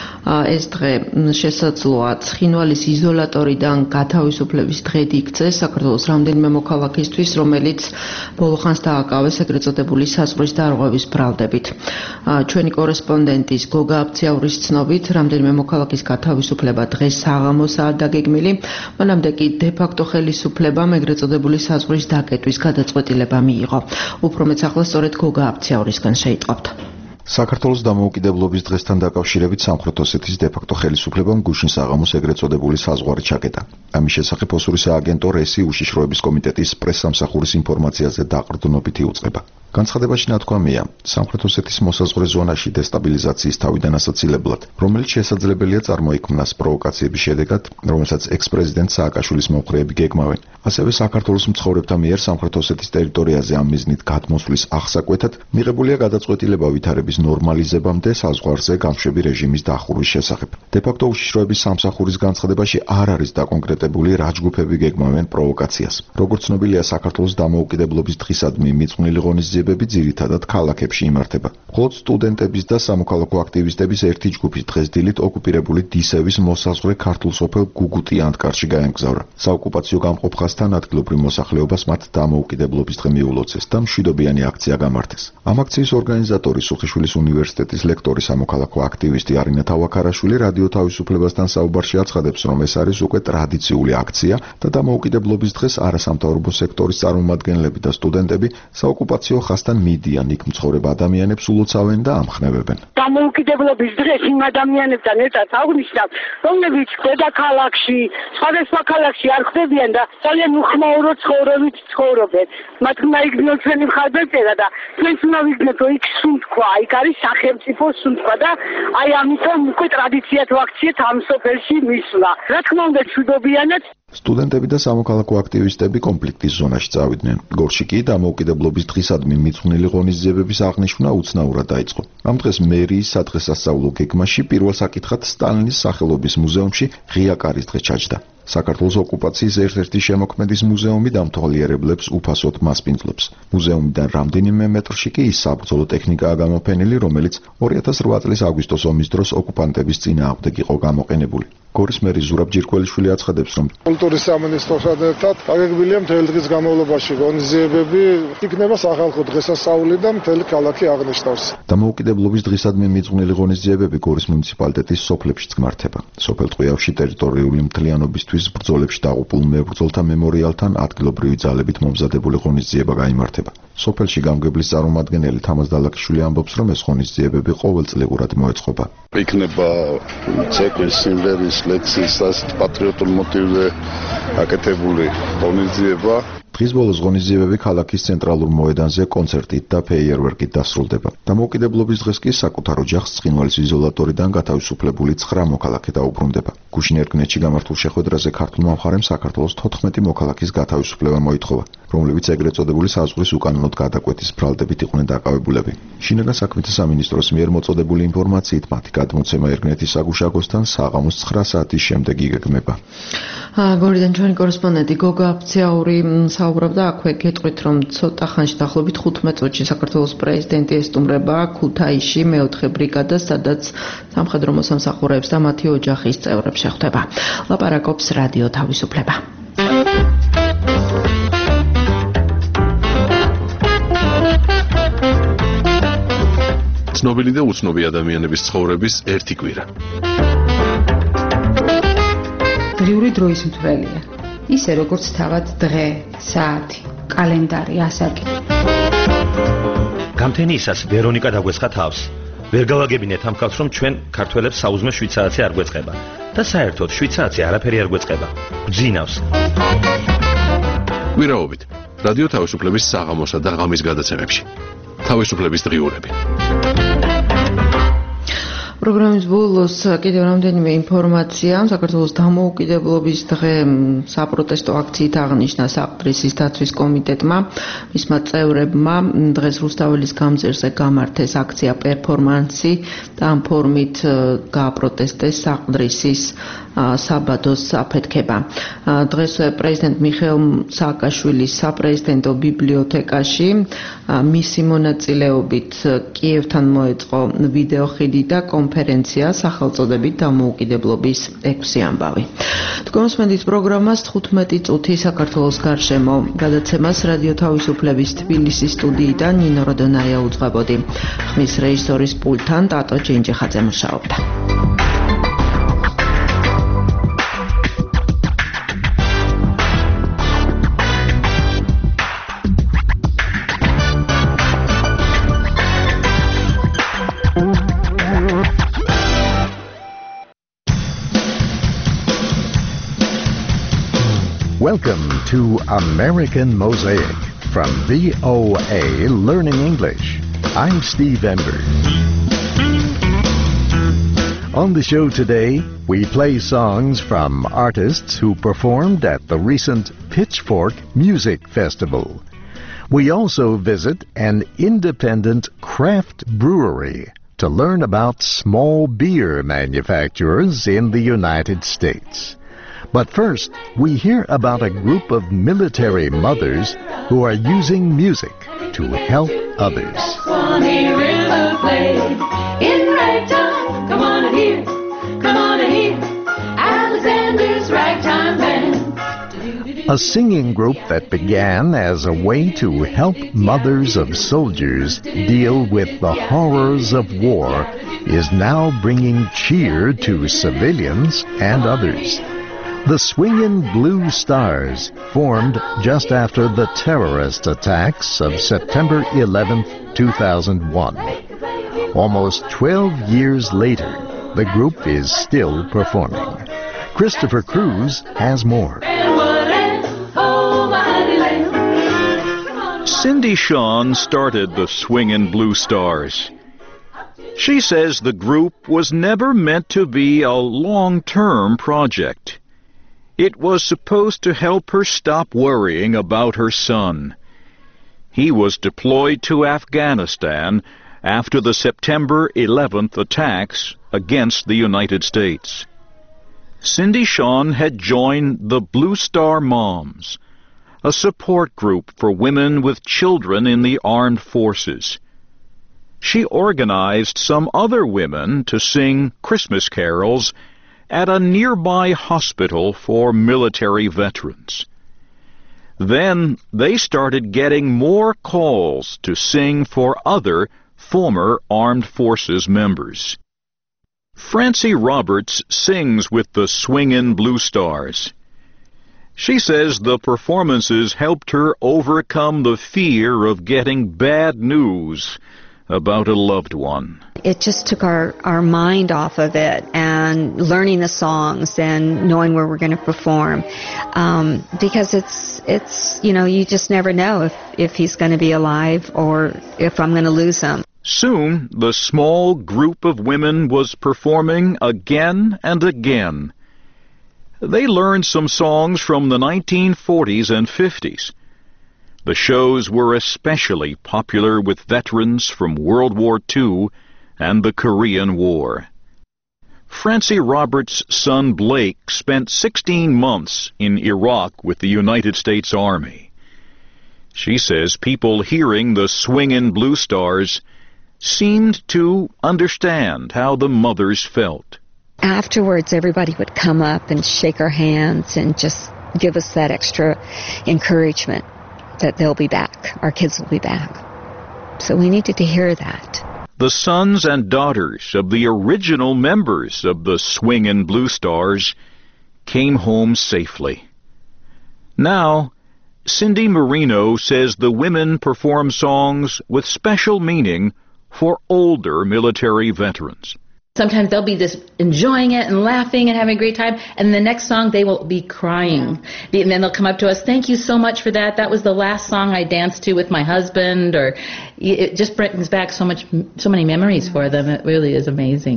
Speaker 10: ეს დღე შესაძლოა ცხინვალის იზოლატორიდან გათავისუფლების დღედ იქცეს საქართველოს რამდენიმე მოქალაქისთვის, რომელიც ბოლო ხანს დააკავეს ეგრეთ წოდებული საზღვრის დარღვევის ბრალდებით. ჩვენი კორესპონდენტის გოგა აბციაურის ცნობით, რამდენიმე მოქალაქის გათავისუფლება დღეს საღამოსაა დაგეგმილი, მანამდე კი დე-ფაქტო ხელისუფლებამ ეგრეთ წოდებული საზღვრის დაკეტვის გადაწყვეტილება მიიღო. უფრო მეც ახლა სწორედ გოგა აბციაურისგან შეიტყობთ.
Speaker 16: საქართველოს დამოუკიდებლობის დღესთან დაკავშირებით სამხრეთ ოსეთის დე-ფაქტო ხელისუფლებამ გუშინ საღამოს ეგრეთ წოდებული საზღვარი ჩაკეტა. ამის შესახებ ოსურის სააგენტო რესი უშიშროების კომიტეტის პრესსამსახურის ინფორმაციაზე დაყრდნობით იუწყება. განცხადებაში ნათქვამია, სამხრეთ ოსეთის მოსაზღვრე ზონაში დესტაბილიზაციის თავიდან ასაცილებლად, რომელიც შესაძლებელია წარმოიქმნას პროვოკაციების შედეგად, რომელსაც ექს-პრეზიდენტ სააკაშვილის მომხრეები გეგმავენ. ასევე საქართველოს მცხოვრებთა მიერ სამხრეთ ოსეთის ტერიტორიაზე ამ მიზნით გადმოსვლის აღსაკვეთად მიღებულია გადაწყვეტილება ვითარების ნორმალიზებამდე საზღვარზე გამშვები რეჟიმის დახურვის შესახებ. დე-ფაქტო უშიშროების სამსახურის განცხადებაში არ არის დაკონკრეტებული რა ჯგუფები გეგმავენ პროვოკაციას. როგორც ცნობილია, საქართველოს დამოუკიდებლობის დღისადმი მიწვნილი ღონისძიებები ძირითადად ქალაქებში იმართება. მხოლოდ სტუდენტების და სამოქალაქო აქტივისტების ერთი ჯგუფი დღესდილით ოკუპირებული დისევის მოსაზღვრე ქართულ სოფელ გუგუტი ანტკარში გაემგზავრა. საოკუპაციო გამყოფ ხასთან ადგილობრივ მოსახლეობას მათ დამოუკიდებლობის დღე მიულოცეს და მშვიდობიანი აქცია გამართეს. ამ აქციის ორგანიზატორი სუხიშვილის უნივერსიტეტის ლექტორი სამოქალაქო აქტივისტი არინა თავაქარაშვილი რადიო თავისუფლებასთან საუბარში აცხადებს, რომ ეს არის უკვე ტრადიციული აქცია და დამოუკიდებლობის დღეს არასამთავრობო სექტორის წარმომადგენლები და სტუდენტები საოკუპაციო ხასთან მიდიან, იქ მცხოვრებ ადამიანებს ულოცავენ და ამხნევებენ.
Speaker 17: დამოუკიდებლობის დღეს იმ ადამიანებთან ერთად აღნიშნავ, რომლებიც დედაქალაქში, სხვადასხვა ქალაქში არ ხდებიან და ძალიან უხმაურო ცხოვრებით ცხოვრობენ. მათ უნდა იგნოთ ჩვენი მხარდაჭერა და ჩვენც უნდა ვიგნოთ, რომ იქ სუნთქვა, იქ არის სახელმწიფო სუნთქვა და აი ამიტომ უკვე ტრადიციად ვაქციეთ ამ სოფელში მისვლა. რა თქმა უნდა, მშვიდობიანად
Speaker 16: სტუდენტები და სამოქალაქო აქტივისტები კონფლიქტის ზონაში წავიდნენ. გორში კი დამოუკიდებლობის დღისადმი მიწვნილი ღონისძიებების აღნიშვნა უცნაურად დაიწყო. ამ დღეს მერიის სადღესასწაულო გეგმაში პირველ საკითხად სტალინის სახელობის მუზეუმში ღია კარის დღე ჩაჯდა. საქართველოს ოკუპაციის ერთ-ერთი შემოქმედის მუზეუმი დამთვალიერებლებს უფასოდ მასპინძლობს. მუზეუმიდან რამდენიმე მეტრში კი ის საბრძოლო ტექნიკაა გამოფენილი, რომელიც ორი ათას რვა წლის აგვისტოს ომის დროს ოკუპანტების წინააღმდეგ იყო გამოყენებული. გორის მერი ზურაბ ჯირკველიშვილი აცხადებს, რომ
Speaker 18: კულტურის სამინისტროსთან ერთად აგეგმილია მთელი დღის განმავლობაში ღონისძიებები, იქნება სახალხო დღესასწაული და მთელი ქალაქი აღნიშნავს.
Speaker 16: დამოუკიდებლობის დღისადმი მიწვნილი ღონისძიებები გორის მუნიციპალიტეტის სოფლებშიც გმართება. სოფელ ტყვიავში ტერიტორიული მთლიანობისთვის ბრძოლებში დაღუპულ მებრძოლთა მემორიალთან ადგილობრივი ძალებით მომზადებული ღონისძიება გაიმართება. სოფელში გამგებლის წარმომადგენელი თამაზ დალაკიშვილი ამბობს, რომ ეს ღონისძიებები ყოველწლიურად მოეწყობა.
Speaker 18: იქნება ცეკვის სიმღერის ლექსის ასეთ პატრიოტულ მოტივზე აკეთებული ღონისძიება.
Speaker 16: დღის ბოლოს ღონისძიებები ქალაქის ცენტრალურ მოედანზე კონცერტით და ფეიერვერკით დასრულდება. დამოუკიდებლობის დღეს კი საკუთარ ოჯახს ცხინვალის იზოლატორიდან გათავისუფლებული ცხრა მოქალაქე დაუბრუნდება. გუშინ ერგნეთში გამართულ შეხვედრაზე ქართულმა მხარემ საქართველოს თოთხმეტი მოქალაქის გათავისუფლება მოითხოვა, რომლებიც ეგრეთ წოდებული საზღვრის უკანონოდ გადაკვეთის ბრალდებით იყვნენ დაკავებულები. შინაგან საქმეთა სამინისტროს მიერ მოწოდებული ინფორმაციით მათი გადმოცემა ერგნეთის საგუშაგოსთან საღამოს ცხრა საათის შემდეგ იგეგმება.
Speaker 10: გორიდან ჩვენი კორესპონდენტი გოგა აბციაური საუბრობდა აქვე გეტყვით, რომ ცოტა ხანში დაახლოებით ხუთმეტ წუთში საქართველოს პრეზიდენტი ესტუმრება ქუთაისში მეოთხე ბრიგადას, სადაც სამხედრო მოსამსახურეებს და მათი ოჯახის წევრებს შეხვდება. ლაპარაკობს რადიო თავისუფლება.
Speaker 1: ცნობილი და უცნობი ადამიანების ცხოვრების ერთი კვირა.
Speaker 19: დღიური დროის მთვრელია. ისე როგორც თავად დღე, საათი, კალენდარი, ასაკი.
Speaker 20: გამთენიისას ვერონიკა დაგვეცხა თავს. ვერ გავაგებინეთ ამ ხალხს, რომ ჩვენ ქართველებს საუზმე შვიდ საათი არ გვეწყება და საერთოდ შვიდ საათი არაფერი არ გვეწყება. გძინავს.
Speaker 1: კვირაობით რადიო თავისუფლების საღამოსა და ღამის გადაცემებში. თავისუფლების დღიურები.
Speaker 10: პროგრამის ბოლოს კიდევ რამდენიმე ინფორმაცია. საქართველოს დამოუკიდებლობის დღე საპროტესტო აქციით აღნიშნა საყდრისის დაცვის კომიტეტმა. მისმა წევრებმა დღეს რუსთაველის გამზირზე გამართეს აქცია პერფორმანსი და ამ ფორმით გააპროტესტეს საყდრისის საბადოს აფეთქება. დღეს პრეზიდენტ მიხეილ სააკაშვილის საპრეზიდენტო ბიბლიოთეკაში მისი მონაწილეობით კიევთან მოეწყო ვიდეო ხიდი და კონფერენცია სახელწოდებით დამოუკიდებლობის ექვსი ამბავი. თქვენსმენდით პროგრამას თხუთმეტი წუთი საქართველოს გარშემო გადაცემას რადიო თავისუფლების თბილისის სტუდიიდან ნინო როდონაია უძღვებოდი. ხმის რეჟისორის პულტთან ტატო ჭინჭიხაძე მუშაობდა.
Speaker 21: Welcome to American Mosaic from V O A Learning English. I'm Steve Ember. On the show today, we play songs from artists who performed at the recent Pitchfork Music Festival. We also visit an independent craft brewery to learn about small beer manufacturers in the United States. But first, we hear about a group of military mothers who are using music to help others. A singing group that began as a way to help mothers of soldiers deal with the horrors of war is now bringing cheer to civilians and others. The Swingin' Blue Stars formed just after the terrorist attacks of September eleventh, two thousand one. Almost twelve years later, the group is still performing. Christopher Cruz has more.
Speaker 22: Cindy Shawn started the Swingin' Blue Stars. She says the group was never meant to be a long-term project. It was supposed to help her stop worrying about her son. He was deployed to Afghanistan after the September eleventh attacks against the United States. Cindy Shawn had joined the Blue Star Moms, a support group for women with children in the armed forces. She organized some other women to sing Christmas carols at a nearby hospital for military veterans. Then they started getting more calls to sing for other former armed forces members. Francie Roberts sings with the Swingin' Blue Stars. She says the performances helped her overcome the fear of getting bad news about a loved one.
Speaker 23: It just took our, our mind off of it and learning the songs and knowing where we're going to perform. Um, because it's, it's, you know, you just never know if, if he's going to be alive or if I'm going to lose him.
Speaker 22: Soon, the small group of women was performing again and again. They learned some songs from the nineteen forties and fifties. The shows were especially popular with veterans from World War Two and the Korean War. Francie Roberts' son Blake spent sixteen months in Iraq with the United States Army. She says people hearing the Swingin' Blue Stars seemed to understand how the mothers felt.
Speaker 23: Afterwards, everybody would come up and shake our hands and just give us that extra encouragement that they'll be back, our kids will be back. So we needed to hear that.
Speaker 22: The sons and daughters of the original members of the Swingin' Blue Stars came home safely. Now, Cindy Marino says the women perform songs with special meaning for older military veterans.
Speaker 24: Sometimes they'll be just enjoying it and laughing and having a great time, and the next song they will be crying. And then they'll come up to us, thank you so much for that. That was the last song I danced to with my husband, or it just brings back so much, so many memories for them. It really is amazing.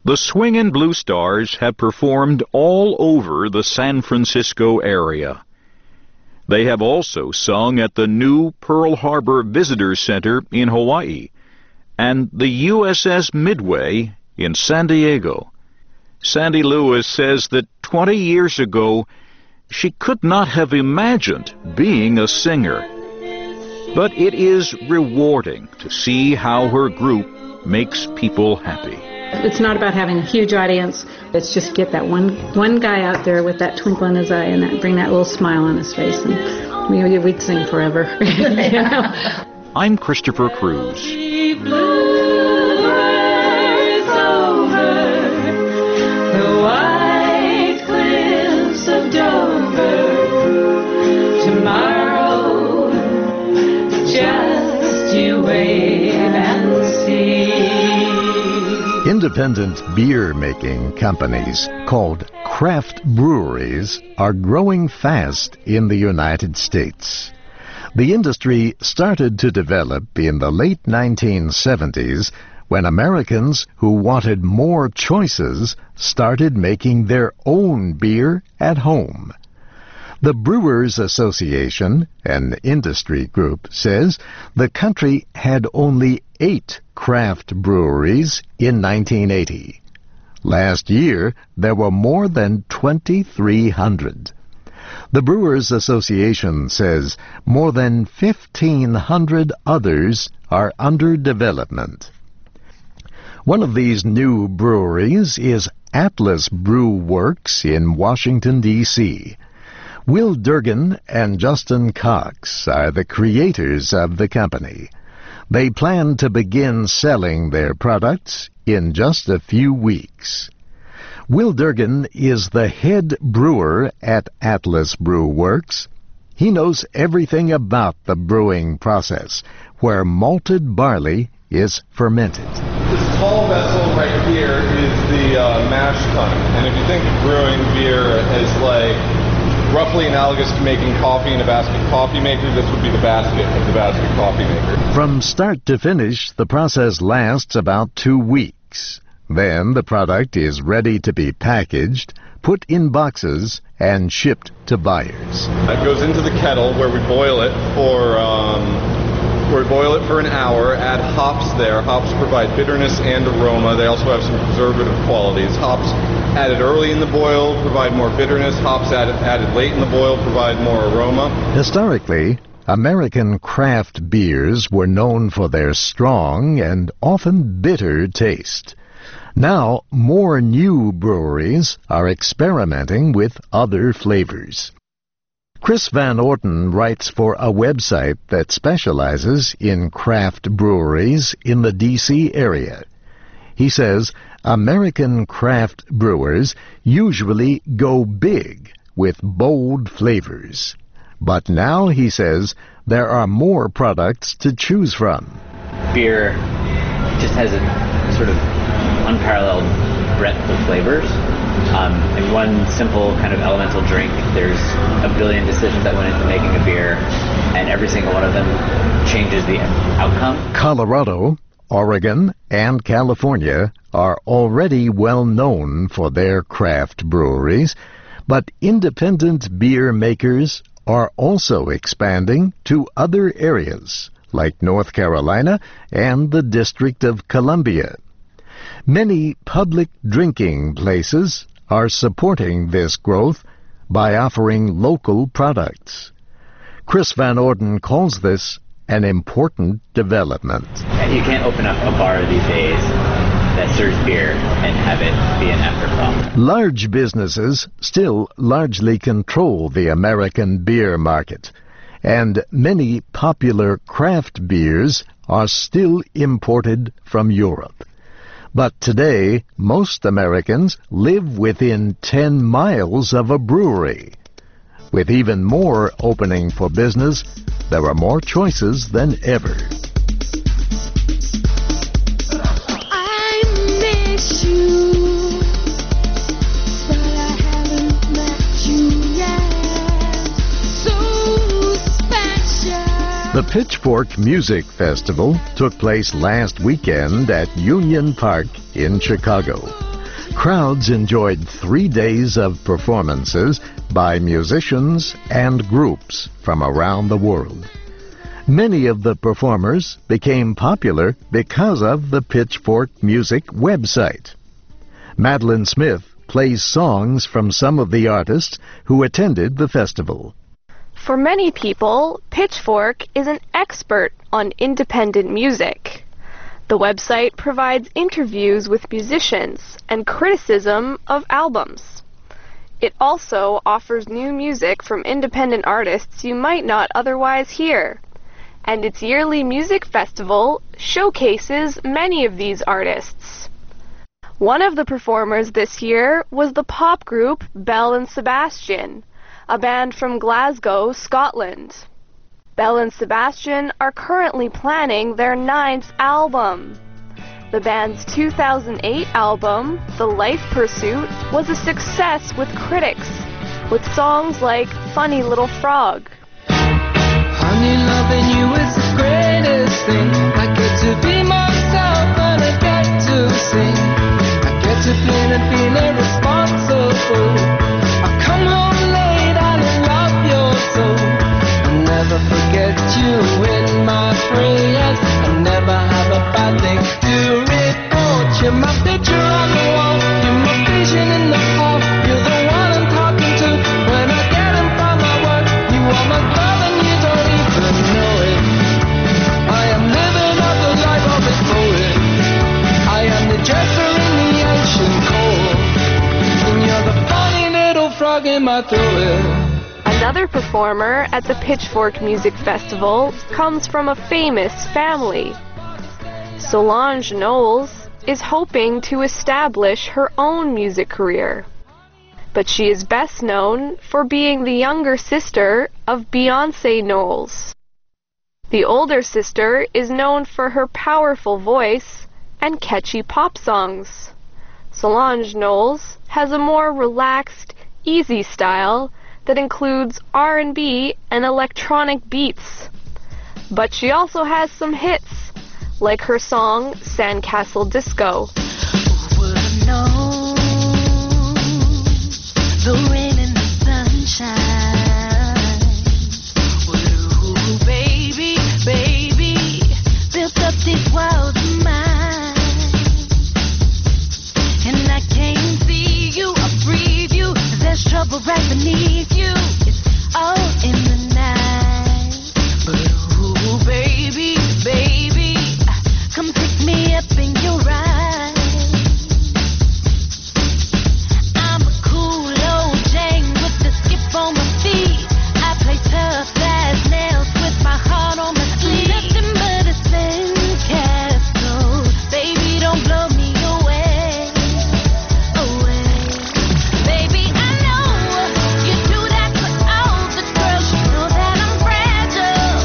Speaker 22: The Swingin' Blue Stars have performed all over the San Francisco area. They have also sung at the new Pearl Harbor Visitor Center in Hawaii and the U S S Midway in San Diego. Sandy Lewis says that twenty years ago, she could not have imagined being a singer. But it is rewarding to see how her group makes people happy.
Speaker 4: It's not about having a huge audience. It's just get that one one guy out there with that twinkle in his eye and that, bring that little smile on his face, and we, we'd sing forever. You know?
Speaker 22: I'm Christopher Cruz.
Speaker 5: Tomorrow, just you wait and see.
Speaker 21: Independent beer-making companies called craft breweries are growing fast in the United States. The industry started to develop in the late nineteen seventies when Americans who wanted more choices started making their own beer at home. The Brewers Association, an industry group, says the country had only eight craft breweries in nineteen eighty. Last year, there were more than twenty-three hundred. The Brewers Association says more than fifteen hundred others are under development. One of these new breweries is Atlas Brew Works in Washington, D C Will Durgan and Justin Cox are the creators of the company. They plan to begin selling their products in just a few weeks. Will Durgan is the head brewer at Atlas Brew Works. He knows everything about the brewing process, where malted barley is fermented.
Speaker 6: This tall vessel right here is the uh, mash tun. And if you think of brewing beer as like roughly analogous to making coffee in a basket coffee maker, this would be the basket of the basket coffee maker.
Speaker 21: From start to finish, the process lasts about two weeks. Then the product is ready to be packaged, put in boxes, and shipped to buyers.
Speaker 6: It goes into the kettle where we boil it for um, where we boil it for an hour. Add hops there. Hops provide bitterness and aroma. They also have some preservative qualities. Hops added early in the boil provide more bitterness. Hops added, added late in the boil provide more aroma.
Speaker 21: Historically, American craft beers were known for their strong and often bitter taste. Now, more new breweries are experimenting with other flavors. Chris Van Orten writes for a website that specializes in craft breweries in the D C area. He says American craft brewers usually go big with bold flavors. But now, he says, there are more products to choose from.
Speaker 7: Beer just has a sort of unparalleled breadth of flavors. Um, in one simple kind of elemental drink, there's a billion decisions that went into making a beer, and every single one of them changes the outcome.
Speaker 21: Colorado, Oregon, and California are already well known for their craft breweries, but independent beer makers are also expanding to other areas, like North Carolina and the District of Columbia. Many public drinking places are supporting this growth by offering local products. Chris Van Orten calls this an important development.
Speaker 7: You can't open up a bar these days that serves beer and have it be an afterthought.
Speaker 21: Large businesses still largely control the American beer market, and many popular craft beers are still imported from Europe. But today, most Americans live within ten miles of a brewery. With even more opening for business, there are more choices than ever.
Speaker 5: I miss you, but I haven't met you yet. So special.
Speaker 21: The Pitchfork Music Festival took place last weekend at Union Park in Chicago. Crowds enjoyed three days of performances by musicians and groups from around the world. Many of the performers became popular because of the Pitchfork Music website. Madeline Smith plays songs from some of the artists who attended the festival.
Speaker 2: For many people, Pitchfork is an expert on independent music. The website provides interviews with musicians and criticism of albums. It also offers new music from independent artists you might not otherwise hear. And its yearly music festival showcases many of these artists. One of the performers this year was the pop group Belle and Sebastian, a band from Glasgow, Scotland. Belle and Sebastian are currently planning their ninth album. The band's two thousand eight album, The Life Pursuit, was a success with critics, with songs like Funny Little Frog.
Speaker 5: Honey, loving you is the greatest thing. I get to be myself and I get to sing. I get to play and feel irresponsible. I come home late and I love your soul. I never forget you in my prayers. I never have a bad thing to report. You're my picture on the wall. You're my vision in the hall. You're the one I'm talking to when I get in from my work. You are my love and you don't even know it. I am living up the life of a poet. I am the dresser in the ancient court. And you're the funny little frog in my throat.
Speaker 2: Another performer at the Pitchfork Music Festival comes from a famous family. Solange Knowles is hoping to establish her own music career. But she is best known for being the younger sister of Beyoncé Knowles. The older sister is known for her powerful voice and catchy pop songs. Solange Knowles has a more relaxed, easy style that includes R and B and electronic beats. But she also has some hits, like her song Sandcastle Disco.
Speaker 5: The rain and the sunshine. Ooh, baby, baby, built up these walls of mine. And I can't see you or breathe you. There's trouble right beneath you. It's all in the night. But ooh, baby, baby, come pick me up in your eyes. I'm a cool old Jane with the skip on my feet. I play tough as nails with my heart on my sleeve. Nothing but a sandcastle. Baby, don't blow me away, away. Baby, I know you do that for all the girls. You know that I'm fragile.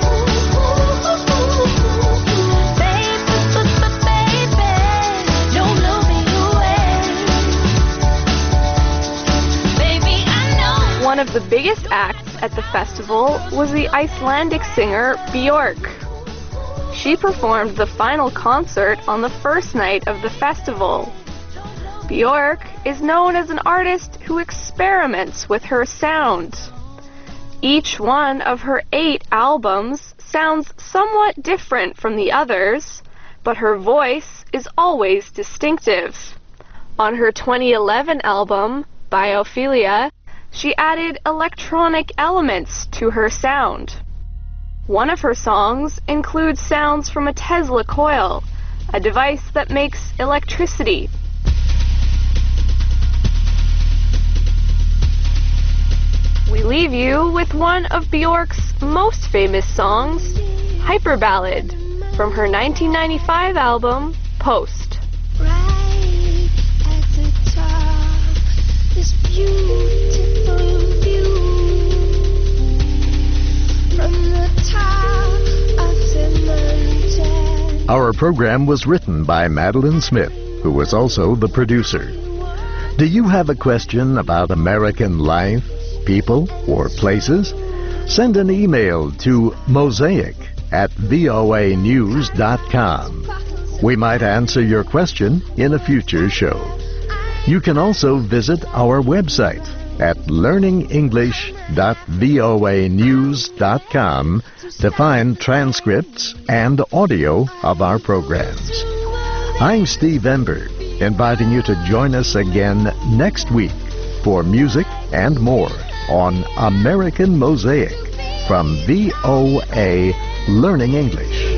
Speaker 5: Baby, baby, don't blow me away. Baby, I know.
Speaker 2: One of the biggest acts at the festival was the Icelandic singer Björk. She performed the final concert on the first night of the festival. Björk is known as an artist who experiments with her sound. Each one of her eight albums sounds somewhat different from the others, but her voice is always distinctive. On her twenty eleven album, Biophilia, she added electronic elements to her sound. One of her songs includes sounds from a Tesla coil, a device that makes electricity. We leave you with one of Björk's most famous songs, Hyper Ballad, from her nineteen ninety-five album, Post.
Speaker 5: Right at the top, this beautiful view from the top of the mountain.
Speaker 21: Our program was written by Madeline Smith, who was also the producer. Do you have a question about American life, people, or places? Send an email to mosaic at voa news dot com. We might answer your question in a future show. You can also visit our website at learning english dot voa news dot com to find transcripts and audio of our programs. I'm Steve Ember, inviting you to join us again next week for music and more on American Mosaic from V O A Learning English.